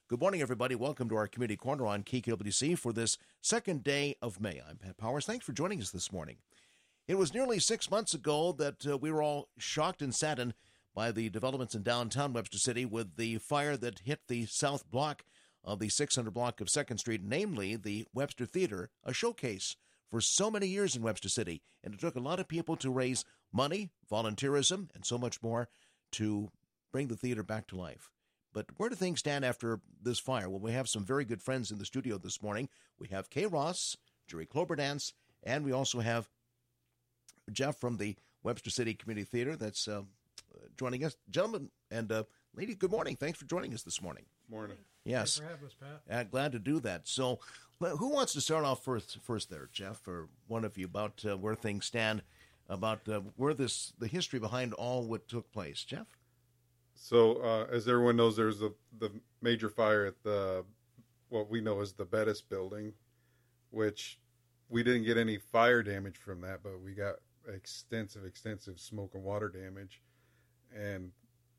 Good morning, everybody. Welcome to our Community Corner on KKWC for this second day of May. I'm Pat Powers. Thanks for joining us this morning. It was nearly 6 months ago that we were all shocked and saddened by the developments in downtown Webster City with the fire that hit the south block of the 600 block of 2nd Street, namely the Webster Theater, a showcase for so many years in Webster City. And it took a lot of people to raise money, volunteerism, and so much more to bring the theater back to life. But where do things stand after this fire? Well, we have some very good friends in the studio this morning. We have Kay Ross, Jerry Cloberdance, and we also have Jeff from the Webster City Community Theater that's joining us. Gentlemen and lady, good morning. Thanks for joining us this morning. Morning. Yes. Thanks for having us, Pat. Glad to do that. So who wants to start off first there, Jeff, or one of you, about where things stand, about where the history behind all what took place? Jeff? So, as everyone knows, there's the major fire at what we know as the Bettis building, which we didn't get any fire damage from that, but we got extensive smoke and water damage. And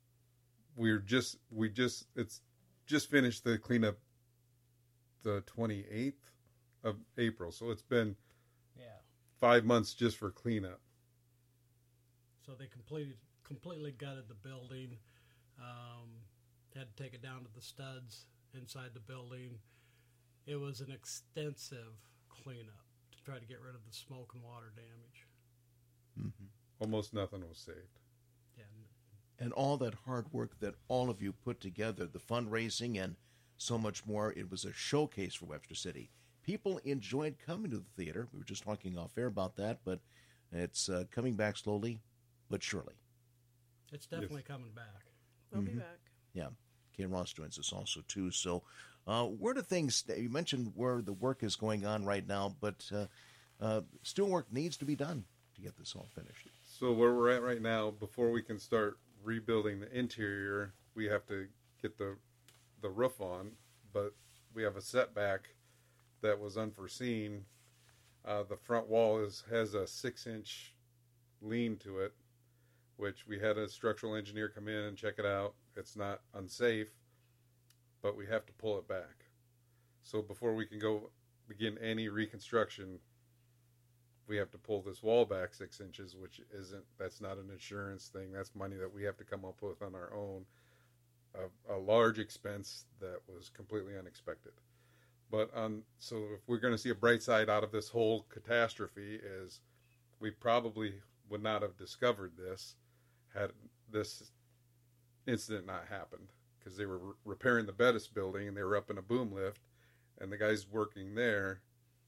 it's just finished the cleanup the 28th of April. So it's been 5 months just for cleanup. So they completely gutted the building. Had to take it down to the studs inside the building. It was an extensive cleanup to try to get rid of the smoke and water damage. Mm-hmm. Almost nothing was saved. Yeah. And all that hard work that all of you put together, the fundraising and so much more, it was a showcase for Webster City. People enjoyed coming to the theater. We were just talking off air about that, but it's coming back slowly but surely. It's definitely coming back. We'll be back. Yeah. Kay Ross joins us also, too. So where do things, you mentioned where the work is going on right now, but still work needs to be done to get this all finished. So where we're at right now, before we can start rebuilding the interior, we have to get the roof on, but we have a setback that was unforeseen. The front wall has a 6-inch lean to it, which we had a structural engineer come in and check it out. It's not unsafe, but we have to pull it back. So before we can go begin any reconstruction, we have to pull this wall back 6 inches, that's not an insurance thing. That's money that we have to come up with on our own. A large expense that was completely unexpected. But so if we're going to see a bright side out of this whole catastrophe, is we probably would not have discovered this had this incident not happened, because they were repairing the Bettis building and they were up in a boom lift, and the guys working there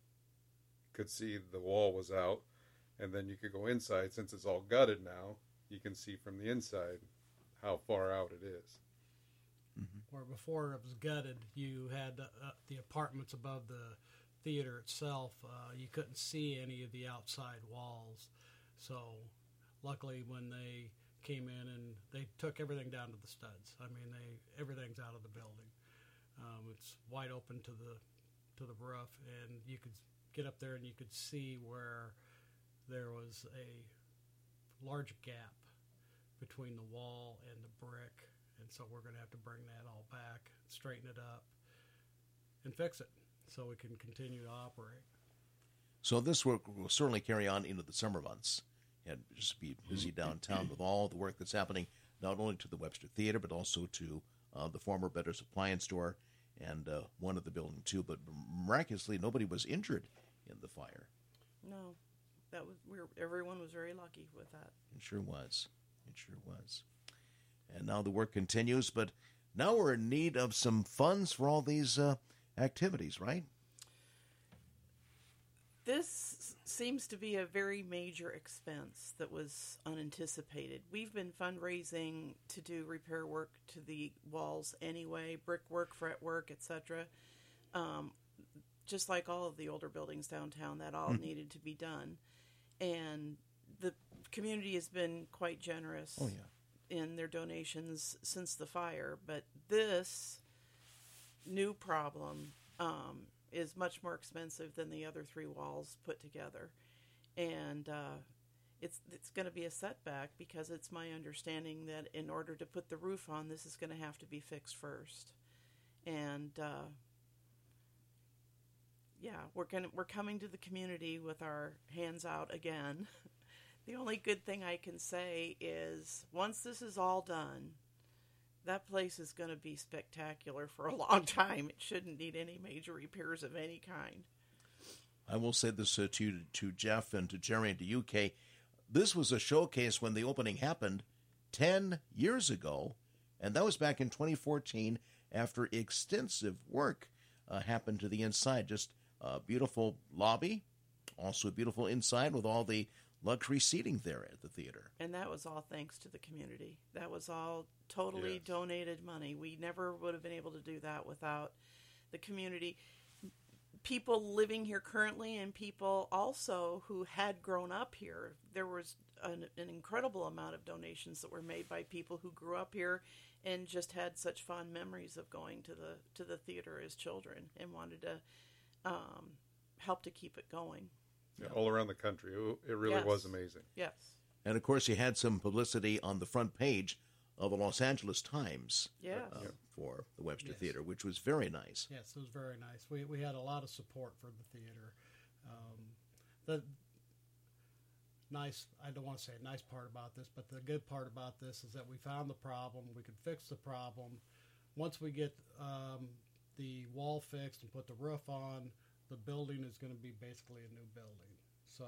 could see the wall was out, and then you could go inside. Since it's all gutted now, you can see from the inside how far out it is. Mm-hmm. Where before it was gutted, you had the apartments above the theater itself. You couldn't see any of the outside walls. So luckily when they came in and they took everything down to the studs. I mean, everything's out of the building. It's wide open to the roof, and you could get up there and you could see where there was a large gap between the wall and the brick. And so we're going to have to bring that all back, straighten it up, and fix it so we can continue to operate. So this work will certainly carry on into the summer months and just be busy downtown with all the work that's happening, not only to the Webster Theater, but also to the former Bettis Appliance Store and one of the building, too. But miraculously, nobody was injured in the fire. No, everyone was very lucky with that. It sure was. It sure was. And now the work continues, but now we're in need of some funds for all these activities, right? This seems to be a very major expense that was unanticipated. We've been fundraising to do repair work to the walls anyway, brickwork, fretwork, etc. Just like all of the older buildings downtown, that all needed to be done. And the community has been quite generous in their donations since the fire. But this new problem is much more expensive than the other three walls put together. And it's going to be a setback, because it's my understanding that in order to put the roof on, this is going to have to be fixed first. And we're coming to the community with our hands out again. The only good thing I can say is once this is all done, that place is going to be spectacular for a long time. It shouldn't need any major repairs of any kind. I will say this to Jeff and to Jerry and to you, Kay. This was a showcase when the opening happened 10 years ago, and that was back in 2014 after extensive work happened to the inside. Just a beautiful lobby, also a beautiful inside with all the luxury seating there at the theater. And that was all thanks to the community. That was all totally donated money. We never would have been able to do that without the community. People living here currently and people also who had grown up here. There was an incredible amount of donations that were made by people who grew up here and just had such fond memories of going to the theater as children and wanted to help to keep it going. Yeah, all around the country. It really was amazing. Yes. And, of course, you had some publicity on the front page of the Los Angeles Times for the Webster Theater, which was very nice. Yes, it was very nice. We had a lot of support for the theater. The nice, I don't want to say a nice part about this, but the good part about this is that we found the problem. We could fix the problem. Once we get the wall fixed and put the roof on, the building is going to be basically a new building. So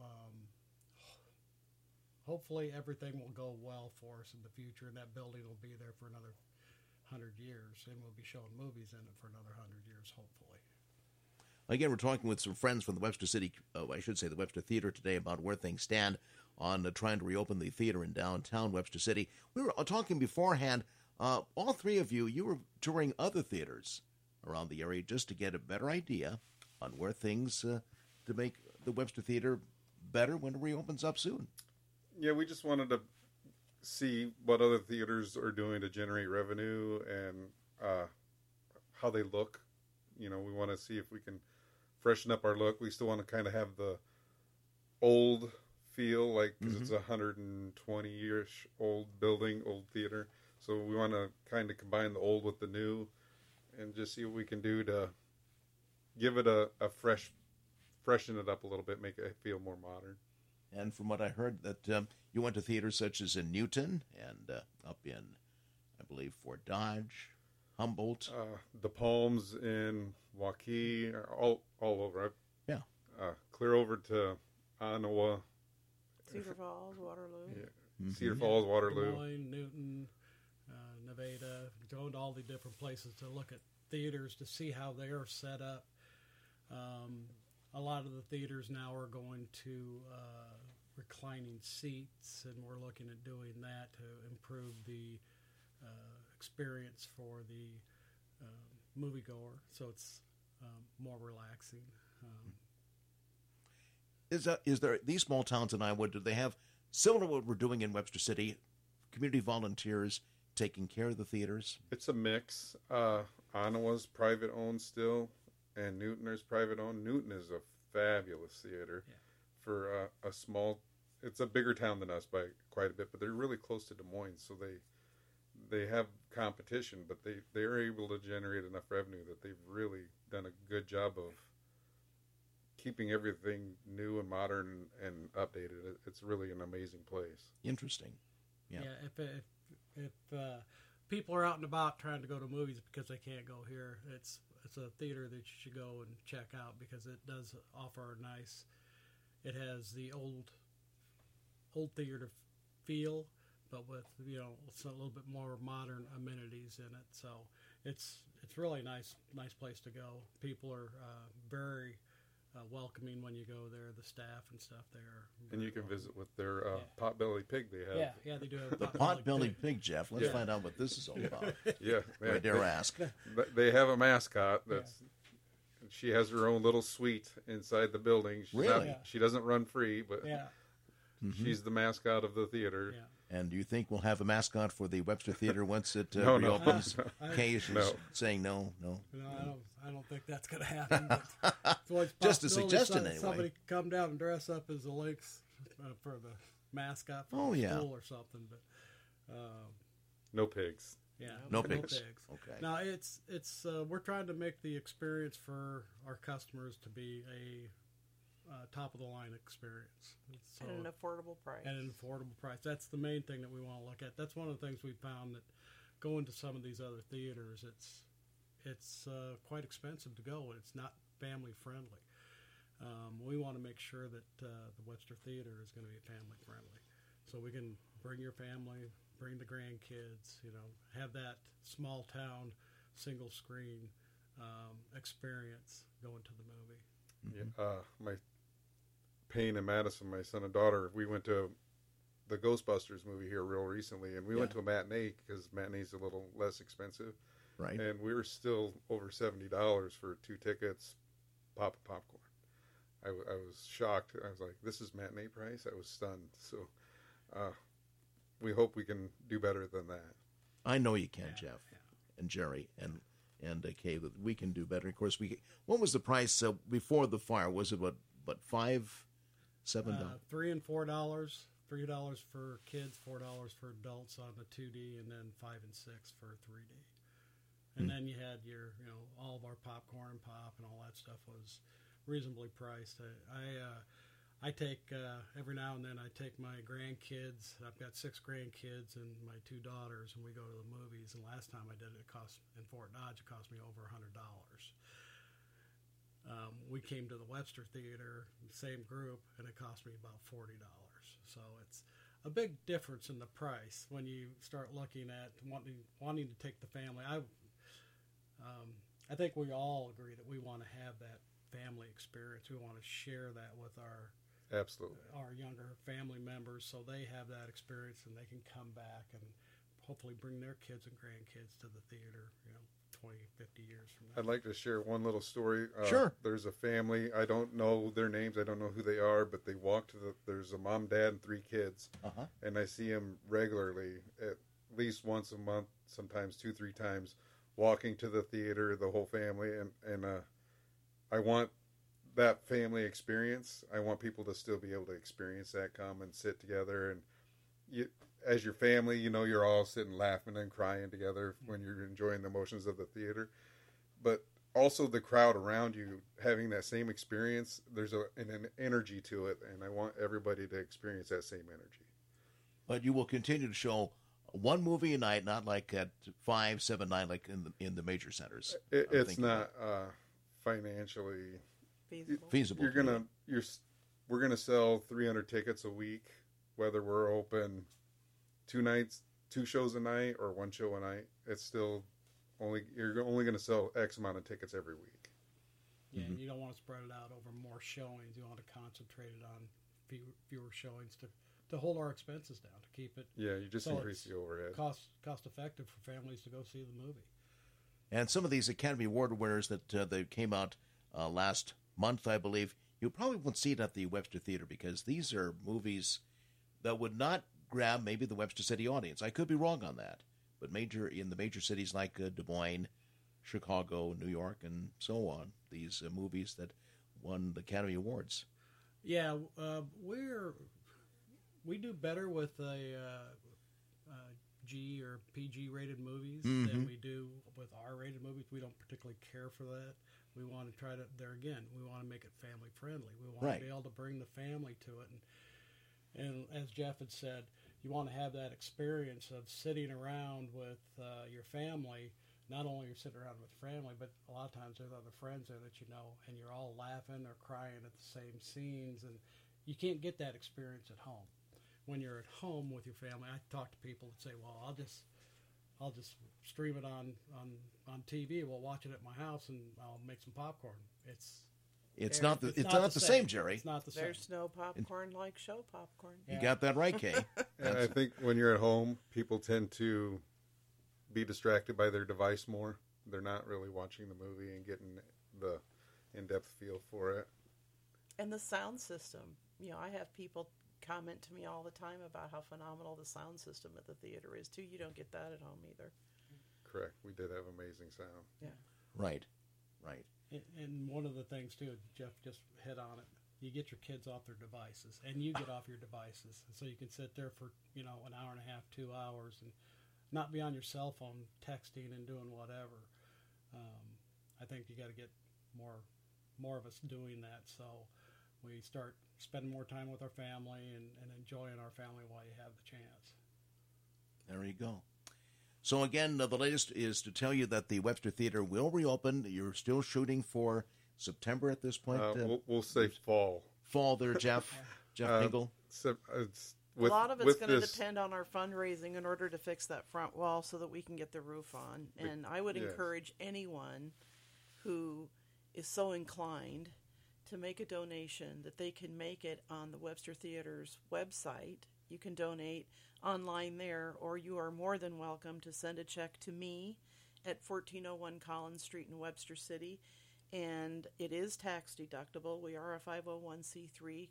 hopefully everything will go well for us in the future, and that building will be there for another 100 years, and we'll be showing movies in it for another 100 years, hopefully. Again, we're talking with some friends from the Webster City, the Webster Theater today about where things stand on trying to reopen the theater in downtown Webster City. We were talking beforehand, all three of you were touring other theaters around the area just to get a better idea on where things to make the Webster Theater better when it reopens up soon. Yeah, we just wanted to see what other theaters are doing to generate revenue and how they look. You know, we want to see if we can freshen up our look. We still want to kind of have the old feel, like, because it's a 120-ish old building, old theater. So we want to kind of combine the old with the new and just see what we can do to give it a freshen it up a little bit, make it feel more modern. And from what I heard, that you went to theaters such as in Newton and up in, I believe, Fort Dodge, Humboldt. The Palms in Waukee, all over. Yeah. Clear over to Ottawa. Cedar Falls, Waterloo. Yeah. Mm-hmm. Cedar Falls, Waterloo. Des Moines, Newton, Nevada. Going to all the different places to look at theaters to see how they are set up. A lot of the theaters now are going to reclining seats, and we're looking at doing that to improve the experience for the moviegoer, so it's more relaxing. Is there these small towns in Iowa? Do they have similar to what we're doing in Webster City? Community volunteers taking care of the theaters. It's a mix. Ottawa's private owned still, and Newton is private owned. Newton is a fabulous theater for a small. It's a bigger town than us by quite a bit, but they're really close to Des Moines, so they have competition, but they're able to generate enough revenue that they've really done a good job of keeping everything new and modern and updated. It's really an amazing place. Interesting. Yeah. If people are out and about trying to go to movies because they can't go here, it's a theater that you should go and check out because it does offer a nice. It has the old theater feel, but with it's a little bit more modern amenities in it. So it's really nice place to go. People are very welcoming when you go there. The staff and stuff there. And you can visit with their potbelly pig they have. Yeah, they do have the potbelly pig, Jeff. Let's find out what this is all about. I dare ask. They have a mascot that's. She has her own little suite inside the building. She doesn't run free, but she's the mascot of the theater. Yeah. And do you think we'll have a mascot for the Webster Theater once it reopens? Kay is saying no. No, I don't think that's going to happen. But just a suggestion, anyway. Somebody come down and dress up as a Lynx for the mascot for the school or something. But no pigs. Yeah, No pigs. Okay. Now it's we're trying to make the experience for our customers to be a top of the line experience. So, At an affordable price. at an affordable price. That's the main thing that we want to look at. That's one of the things we found that going to some of these other theaters, it's quite expensive to go, and it's not family friendly. We want to make sure that the Webster Theater is going to be family friendly, so we can bring your family, bring the grandkids, have that small town single screen experience going to the movie. Yeah, my Payne and Madison, my son and daughter, we went to the Ghostbusters movie here real recently, and we went to a matinee because matinee's a little less expensive. Right. And we were still over $70 for 2 tickets, pop of popcorn. I was shocked. I was like, this is matinee price? I was stunned. So we hope we can do better than that. I know you can, Jeff, and Jerry, and Kay, that we can do better. Of course, what was the price before the fire? Was it what $5, $7? $3 and $4. $3 for kids, $4 for adults on the 2D, and then $5 and $6 for 3D. And then you had your, all of our popcorn and pop and all that stuff was reasonably priced. I take every now and then I take my grandkids. I've got 6 grandkids and my 2 daughters, and we go to the movies. And last time I did it, in Fort Dodge, it cost me over $100. We came to the Webster Theater, same group, and it cost me about $40. So it's a big difference in the price when you start looking at wanting to take the family. I think we all agree that we want to have that family experience. We want to share that with our younger family members, so they have that experience and they can come back and hopefully bring their kids and grandkids to the theater 20, 50 years from now. I'd like to share one little story. Sure. There's a family. I don't know their names. I don't know who they are, but they walk to there's a mom, dad, and 3 kids. Uh-huh. And I see them regularly, at least once a month, sometimes 2-3 times, walking to the theater, the whole family. And I want that family experience. I want people to still be able to experience that, come and sit together. And as your family, you're all sitting laughing and crying together when you're enjoying the emotions of the theater. But also the crowd around you having that same experience, there's an energy to it, and I want everybody to experience that same energy. But you will continue to show one movie a night, not like at 5, 7, 9, like in the major centers. It's not financially feasible. We're gonna sell 300 tickets a week, whether we're open 2 shows a night or 1 show a night. It's still you're only going to sell X amount of tickets every week. Yeah, and you don't want to spread it out over more showings. You want to concentrate it on fewer showings to hold our expenses down, to keep it. Yeah, you just increase the overhead. Cost effective for families to go see the movie. And some of these Academy Award winners that they came out last month, I believe, you probably won't see it at the Webster Theater because these are movies that would not grab maybe the Webster City audience. I could be wrong on that, but in the major cities like Des Moines, Chicago, New York, and so on, these movies that won the Academy Awards. Yeah, we do better with G or PG rated movies than we do with R rated movies. We don't particularly care for that. We want to try to we want to make it family friendly. We want to be able to bring the family to it, and as Jeff had said, you want to have that experience of sitting around with your family. Not only you're sitting around with family, but a lot of times there's other friends there that and you're all laughing or crying at the same scenes, and you can't get that experience at home. When you're at home with your family, I talk to people that say, "Well, I'll just stream it on TV. We'll watch it at my house, and I'll make some popcorn." It's not the same, Jerry. It's not the same. There's no popcorn like show popcorn. You got that right, Kay. And I think when you're at home, people tend to be distracted by their device more. They're not really watching the movie and getting the in-depth feel for it. And the sound system. I have people comment to me all the time about how phenomenal the sound system at the theater is, too. You don't get that at home either. Correct. We did have amazing sound. Yeah. Right. And one of the things, too, Jeff just hit on it, you get your kids off their devices, and you get off your devices. And so you can sit there for, an hour and a half, 2 hours, and not be on your cell phone texting and doing whatever. I think you got to get more of us doing that, so we start spending more time with our family and enjoying our family while you have the chance. There you go. So again, the latest is to tell you that the Webster Theater will reopen. You're still shooting for September at this point? We'll say fall. Fall there, Jeff. Jeff Pingle. A lot of it's going to depend on our fundraising in order to fix that front wall so that we can get the roof on. And I would encourage anyone who is so inclined to make a donation that they can make it on the Webster Theater's website. You can donate online there, or you are more than welcome to send a check to me at 1401 Collins Street in Webster City. And it is tax deductible. We are a 501c3.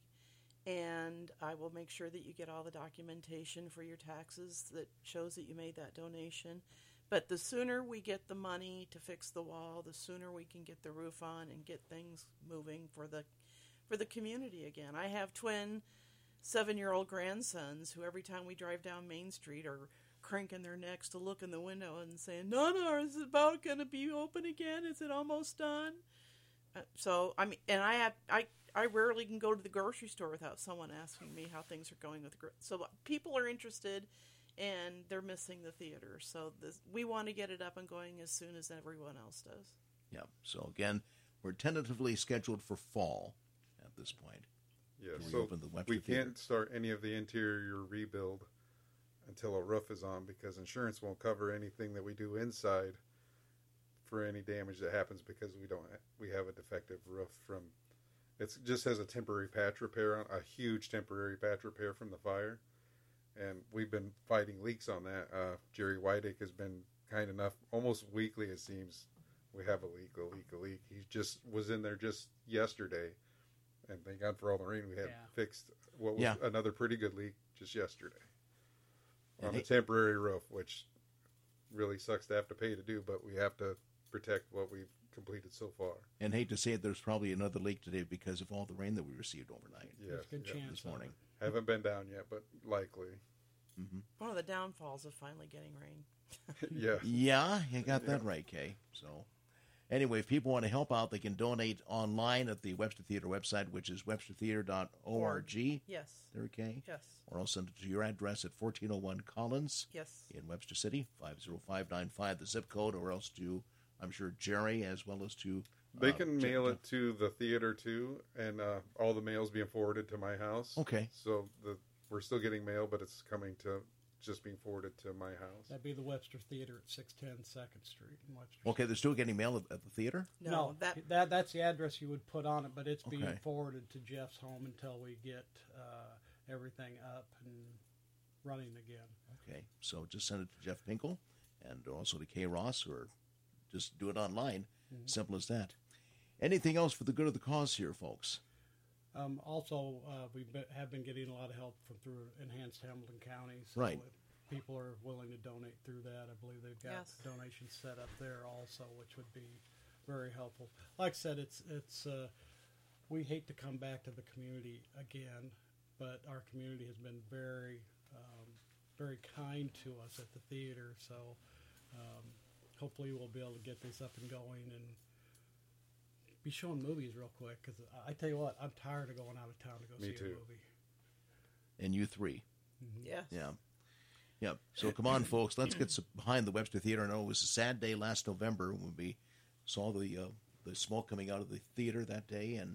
And I will make sure that you get all the documentation for your taxes that shows that you made that donation. But the sooner we get the money to fix the wall, the sooner we can get the roof on and get things moving for the community again. I have twin 7-year-old grandsons who every time we drive down Main Street are cranking their necks to look in the window and saying, "No, is it about going to be open again? Is it almost done?" So I mean, and I rarely can go to the grocery store without someone asking me how things are going with the so people are interested, and they're missing the theater. So we want to get it up and going as soon as everyone else does. Yeah. So again, we're tentatively scheduled for fall at this point. Yeah. So we can't start any of the interior rebuild until a roof is on, because insurance won't cover anything that we do inside for any damage that happens, because we have a defective roof from. It just has a temporary patch repair on, a huge temporary patch repair from the fire. And we've been fighting leaks on that. Jerry Whiteacre has been kind enough, almost weekly it seems, we have a leak. He just was in there just yesterday. And thank God for all the rain we had, fixed what was another pretty good leak just yesterday. On the temporary roof, which really sucks to have to pay to do, but we have to protect what we've completed so far. And hate to say it, there's probably another leak today because of all the rain that we received overnight. Yes, good chance this morning. Haven't been down yet, but likely. Mm-hmm. One of the downfalls of finally getting rain. Yeah, you got that right, Kay. So anyway, if people want to help out, they can donate online at the Webster Theater website, which is webstertheater.org. Yes. There, Kay? Yes. Or I'll send it to your address at 1401 Collins. Yes. In Webster City, 50595, the zip code, or else to, I'm sure, Jerry, as well as to... They can mail it to the theater, too, and all the mail's being forwarded to my house. Okay. So we're still getting mail, but it's coming to just being forwarded to my house. That'd be the Webster Theater at 610 2nd Street in Webster. Okay, they're still getting mail at the theater? No, that's the address you would put on it, but it's being forwarded to Jeff's home until we get everything up and running again. Okay, so just send it to Jeff Pinkel and also to Kay Ross, or just do it online. Mm-hmm. Simple as that. Anything else for the good of the cause here, folks? Also, we have been getting a lot of help through Enhanced Hamilton County. So right. If people are willing to donate through that, I believe they've got donations set up there also, which would be very helpful. Like I said, it's we hate to come back to the community again, but our community has been very, very kind to us at the theater. So hopefully we'll be able to get this up and going and be showing movies real quick, because I tell you what, I'm tired of going out of town to go see a movie. And you three. Mm-hmm. Yes. Yeah. Yeah. So come on, folks, let's get behind the Webster Theater. I know it was a sad day last November when we saw the smoke coming out of the theater that day, and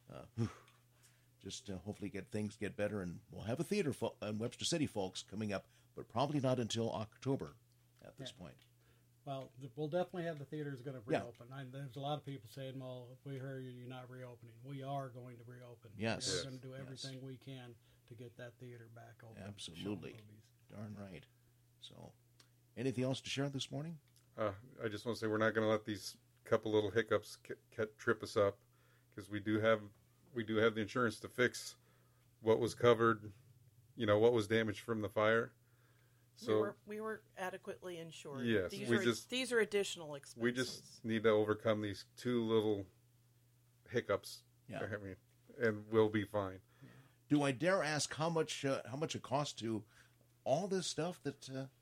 just hopefully things get better, and we'll have a theater in Webster City, folks, coming up, but probably not until October at this point. Well, we'll definitely have the theaters going to reopen. There's a lot of people saying, well, if we heard you're not reopening. We are going to reopen. Yes. We're going to do everything we can to get that theater back open. Absolutely. Darn right. So, anything else to share this morning? I just want to say we're not going to let these couple little hiccups trip us up, because we do have the insurance to fix what was covered, what was damaged from the fire. So we were adequately insured. Yes, these are additional expenses. We just need to overcome these two little hiccups. Yeah. And we'll be fine. Do I dare ask how much it costs to all this stuff that?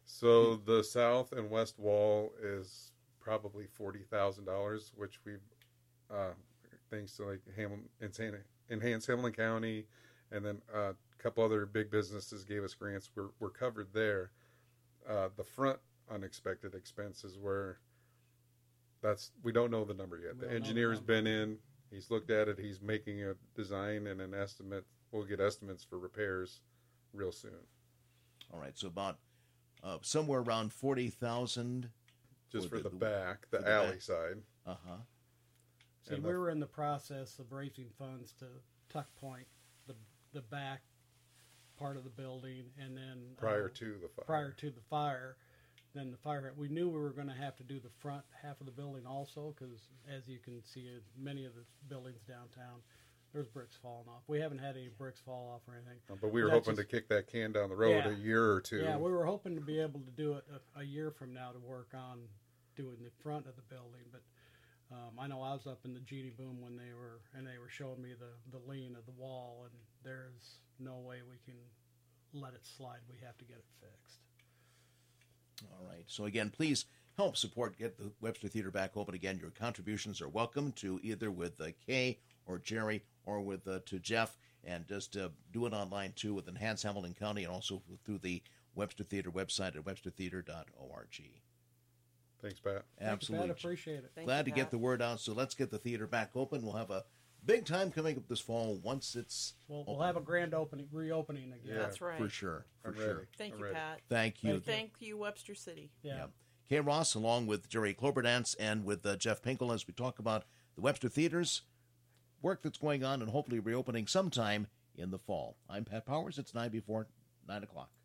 So the south and west wall is probably $40,000, which we've, thanks to like Enhance Hamilton County, and then a couple other big businesses gave us grants. We're covered there. The front unexpected expenses where we don't know the number yet. The engineer's been in, he's looked at it, he's making a design and an estimate. We'll get estimates for repairs real soon. All right, so about somewhere around 40,000 just for the back, the alley back side. Uh-huh. See, we were in the process of raising funds to tuck point the back part of the building, and then prior to the fire. Then the fire. We knew we were going to have to do the front half of the building also, because as you can see in many of the buildings downtown, there's bricks falling off. We haven't had any bricks fall off or anything. But we were hoping to kick that can down the road a year or two. Yeah, we were hoping to be able to do it a year from now to work on doing the front of the building. But I know I was up in the Genie Boom when they were showing me the lean of the wall, and there's no way we can let it slide. We have to get it fixed. All right. So again, please help support, get the Webster Theater back open again. Your contributions are welcome to either with Kay or Jerry or with to Jeff, and just do it online too with Enhance Hamilton County, and also through the Webster Theater website at webstertheater.org. Thanks, Pat. Absolutely. Thanks, Pat. Appreciate it. Glad to get the word out. So let's get the theater back open. We'll have a big time coming up this fall once it's we'll have a grand reopening again. Yeah, that's right. For sure. Thank you, Pat. Thank you. Thank you, Webster City. Yeah. Kay Ross, along with Jerry Cloberdance and with Jeff Pinkel, as we talk about the Webster Theaters, work that's going on and hopefully reopening sometime in the fall. I'm Pat Powers. It's 9 before 9 o'clock.